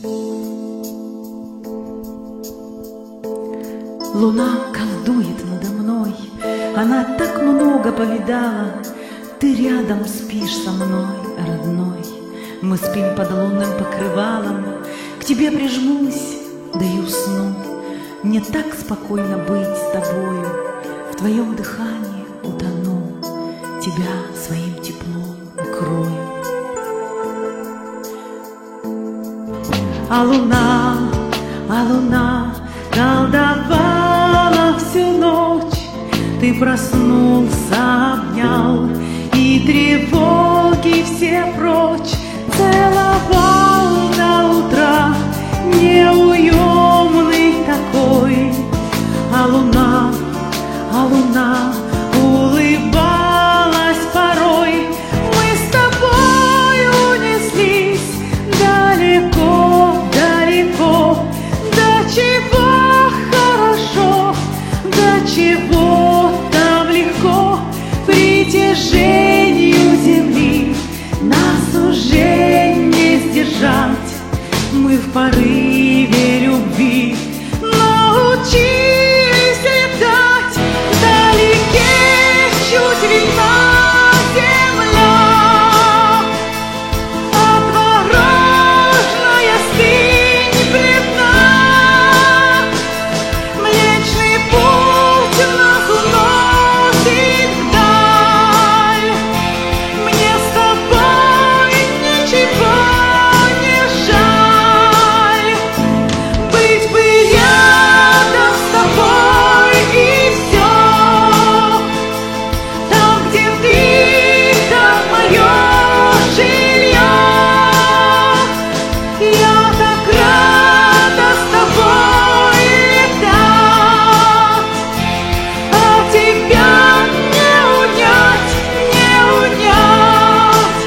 Луна колдует надо мной, она так много повидала. Ты рядом спишь со мной, родной, мы спим под лунным покрывалом. К тебе прижмусь, да и усну. Мне так спокойно быть с тобою, в твоем дыхании утону, тебя своим теплом укрою. А луна колдовала всю ночь. Ты проснулся, обнял, и тревоги все прочь. Целовал до утра, неуемный такой. А луна улыбалась порой. Мы с тобой унеслись далеко, далеко. До чего хорошо, до чего там легко. Притяжению земли нас уже не сдержать. Мы в порыве любви научились летать. Вдалеке чуть видна земля, отворожная стынь бледна. Млечный путь нас уносит вдаль. Мне с тобой ничего не жаль. Быть бы рядом с тобой и все. Там, где ты, там мое жилье. Я так рада с тобой летать, а тебя не унять, не унять.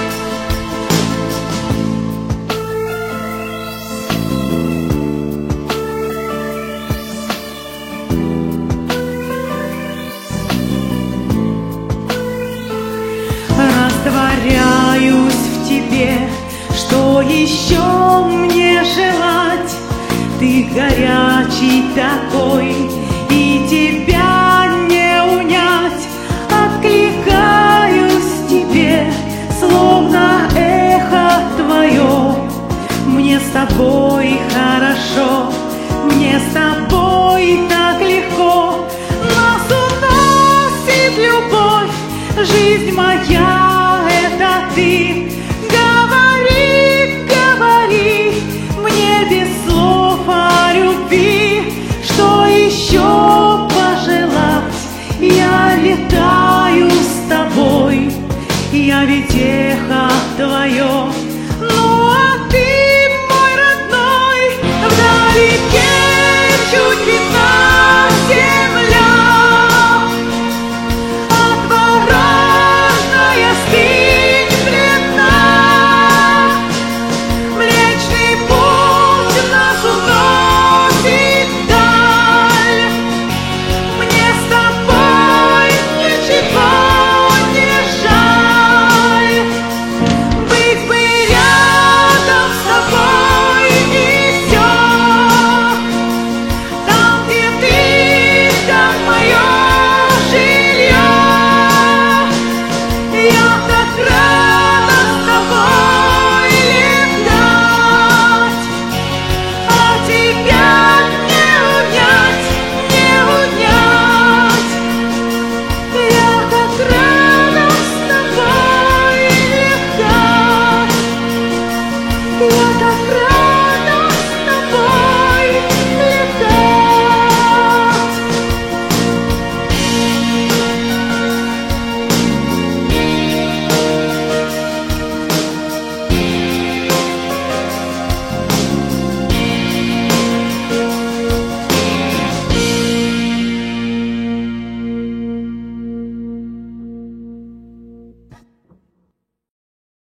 Растворяюсь в тебе, что еще мне желать? Ты горячий такой, и тебя не унять. Откликаюсь тебе, словно эхо твое. Мне с тобой хорошо, мне с тобой так легко. Нас уносит любовь, жизнь моя — это ты. Говори, говори мне без слов о любви. Что еще пожелать? Я летаю с тобой, я ведь эхо твое.